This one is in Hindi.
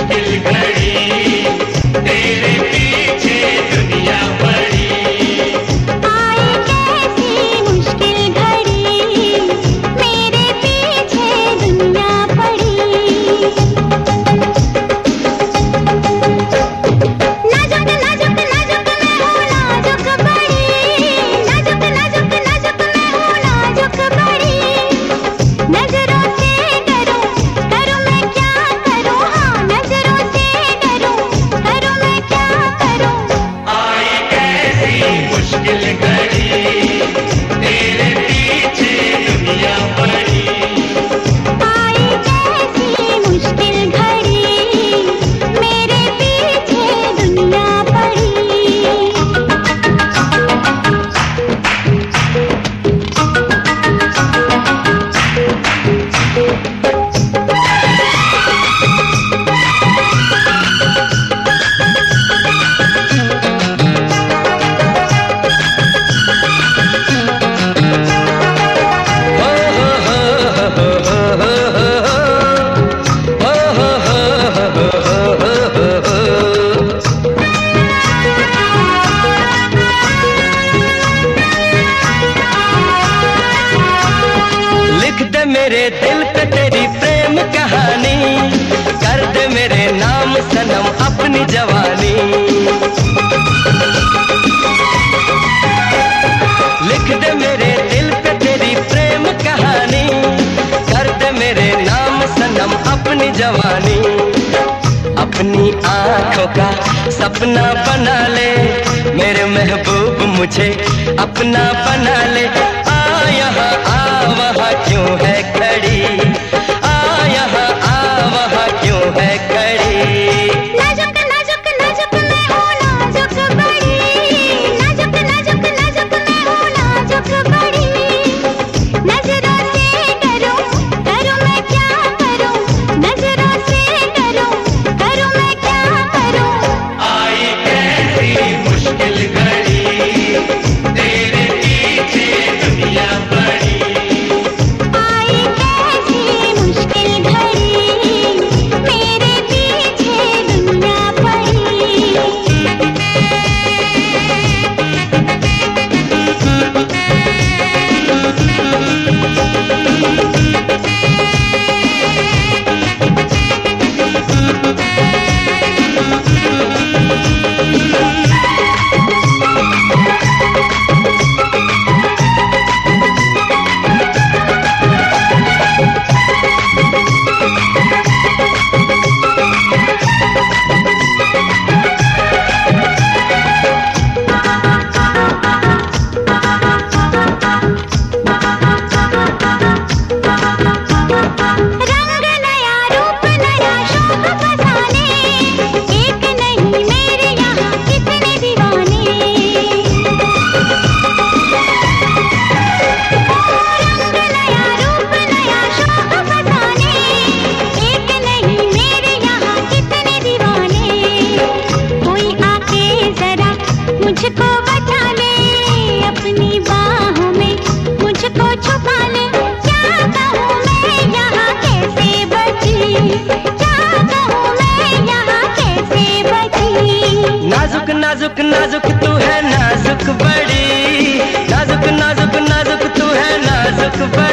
मुश्किल घड़ी तेरे पीछे दुनिया पड़ी। आई कैसी मुश्किल घड़ी मेरे पीछे दुनिया पड़ी। नाजुक नाजुक नाजुक मैं हूँ नाजुक बड़ी, नाजुक नाजुक नाजुक मैं हूँ नाजुक बड़ी। नजरों से डरूं करूं मैं क्या करूं, हाँ नजरों से डरूं करूं मैं क्या करूं। आई कैसी मुश्किल घड़ी तेरे पीछे दुनिया पड़ी। आई कैसी मुश्किल घड़ी मेरे पीछे दुनिया पड़ी। लिख दे मेरे दिल पे तेरी प्रेम कहानी, कर दे मेरे नाम सनम अपनी जवानी। लिख दे मेरे दिल पे तेरी प्रेम कहानी, कर दे मेरे नाम सनम अपनी जवानी। अपनी आंखों का सपना बना ले मेरे महबूब, मुझे अपना बना ले। आ यहाँ आ वहाँ क्यों है खड़ी, आ यहाँ आ वहाँ क्यों है खड़ी। नाजुक नाजुक नाजुक मैं हूँ नाजुक बड़ी, नाजुक नाजुक नाजुक मैं हूँ नाजुक बड़ी। नजरों से डरूं करूं मैं क्या करूं, नजरों से डरूं करूं मैं क्या करूं। आई कैसी मुश्किल घड़ी तेरे पीछे दुनिया पड़ी। आई कैसी मुश्किल घड़ी मेरे पीछे दुनिया पड़ी। रंग नया रूप नया शौक फसाने, एक नहीं मेरे यहाँ कितने दीवाने। रंग नया रूप नया शौक फसाने, एक नहीं मेरे यहाँ कितने दीवाने। कोई आके जरा मुझको बचा ले, अपनी बाहों में मुझको छुपा ले। क्या कहूँ मैं यहाँ कैसे बची, क्या कहूँ मैं यहाँ कैसे बची। नाजुक नाजुक नाजुक तू है नाजुक बड़ी, नाजुक नाजुक नाजुक तू है नाजुक बड़ी।